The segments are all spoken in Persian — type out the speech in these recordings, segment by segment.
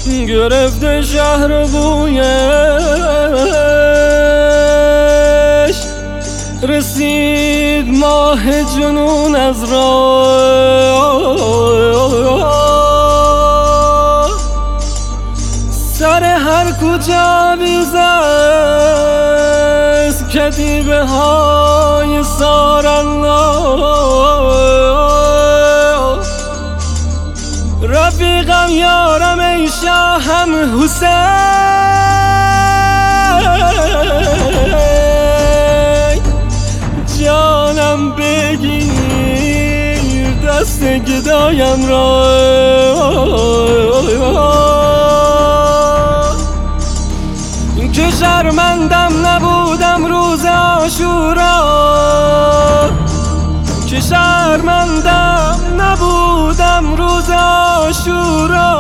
گرفته شهر بویش، رسید ماه جنون از راه. سر هر کجا بیزست کتیبه های سارالله. رفیقم یارم ای شاهم حسین، جانم بگیر دست گدایم را. که شرمندم نبودم روز عاشورا، که شرمندم نبودم روز عاشورا.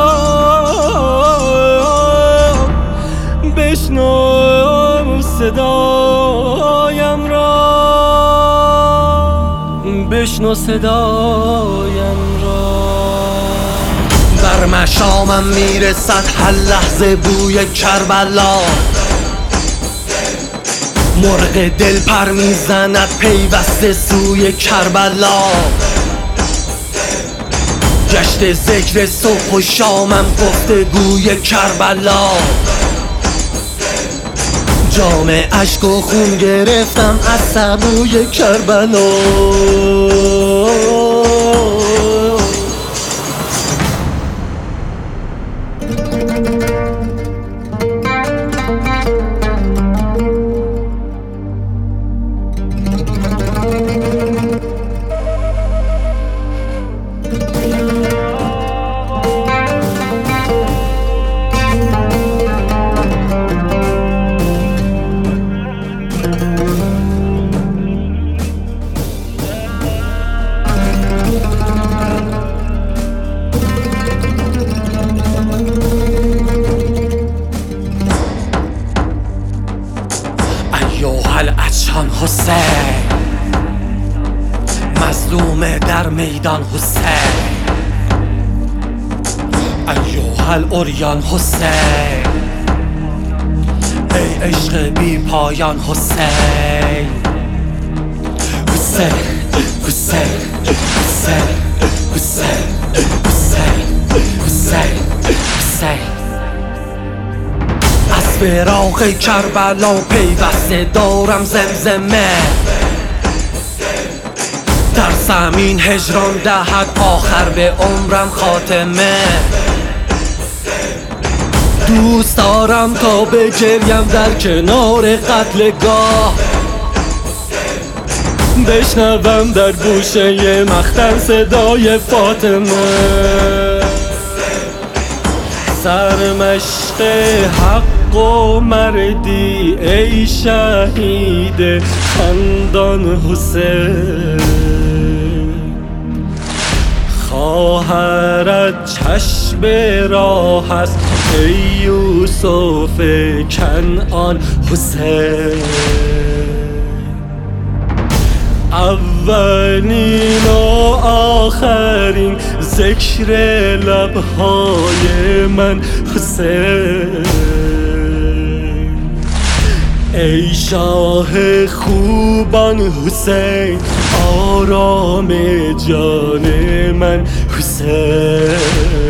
بشنو صدایم را، بشنو صدایم را. بر مشامم میرسد هر لحظه بوی کربلا، مرغ دل پر میزند پیوسته سوی کربلا. گشت ذکر صبح و شامم گفتگوی کربلا. جام اشک و خون گرفتم از سبوی کربلا. ایها العطشان حسین، مظلوم در میدان حسین. ایها العریان حسین، ای عشق بی پایان حسین. حسین حسین حسین حسین حسین حسین حسین. از فراق کربلا پیوسته دارم زمزمه، در زمین هجران دهد آخر به عمرم خاتمه. دوست دارم تا بگریم در کنار قتلگاه، بشنوم در گوشه مختن صدای فاطمه. سرمشق حق و مردی ای شهید خندان حسین. خواهرت چشم راه است ای یوسف کنعان حسین. اولین و آخرین ذکر لبهای من حسین. ای شاه خوبان حسین، آرام جان من حسین.